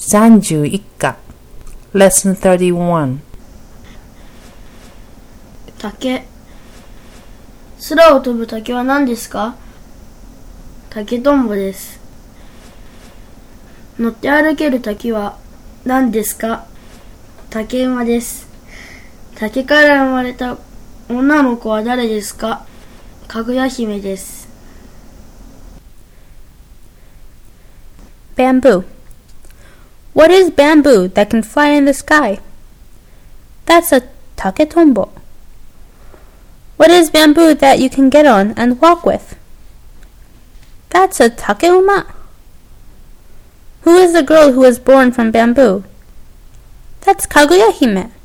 31課 Lesson 31 竹。空を飛ぶ竹は何ですか？竹とんぼです。乗って歩ける竹は何ですか？竹馬です。竹から生まれた女の子は誰ですか？かぐや姫です。 Bamboo. What is bamboo that can fly in the sky? That's a taketombo. What is bamboo that you can get on and walk with? That's a takeuma. Who is the girl who was born from bamboo? That's Kaguya-hime.